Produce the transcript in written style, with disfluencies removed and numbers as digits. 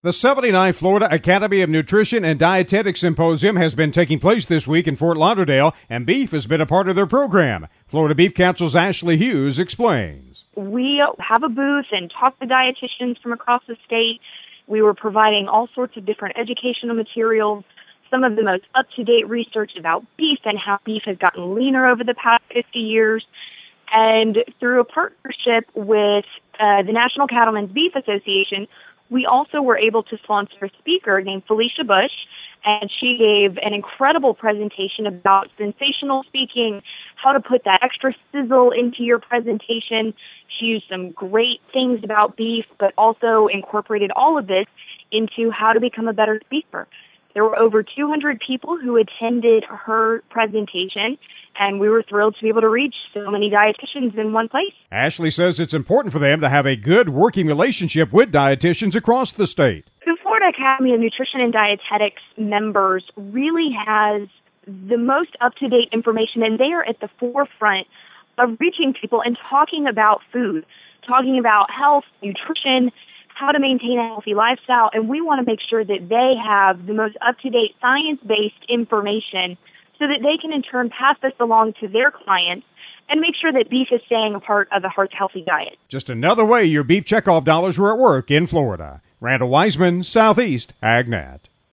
The 79th Florida Academy of Nutrition and Dietetics Symposium has been taking place this week in Fort Lauderdale, and beef has been a part of their program. Florida Beef Council's Ashley Hughes explains. We have a booth and talk to dietitians from across the state. We were providing all sorts of different educational materials, some of the most up-to-date research about beef and how beef has gotten leaner over the past 50 years. And through a partnership with the National Cattlemen's Beef Association, we also were able to sponsor a speaker named Felicia Bush, and she gave an incredible presentation about sensational speaking, how to put that extra sizzle into your presentation. She used some great things about beef, but also incorporated all of this into how to become a better speaker. There were over 200 people who attended her presentation, and we were thrilled to be able to reach so many dietitians in one place. Ashley says it's important for them to have a good working relationship with dietitians across the state. The Florida Academy of Nutrition and Dietetics members really has the most up-to-date information, and they are at the forefront of reaching people and talking about food, talking about health, nutrition, how to maintain a healthy lifestyle, and we want to make sure that they have the most up-to-date science-based information so that they can in turn pass this along to their clients and make sure that beef is staying a part of a healthy diet. Just another way your beef checkoff dollars were at work in Florida. Randall Wiseman, Southeast AgNet.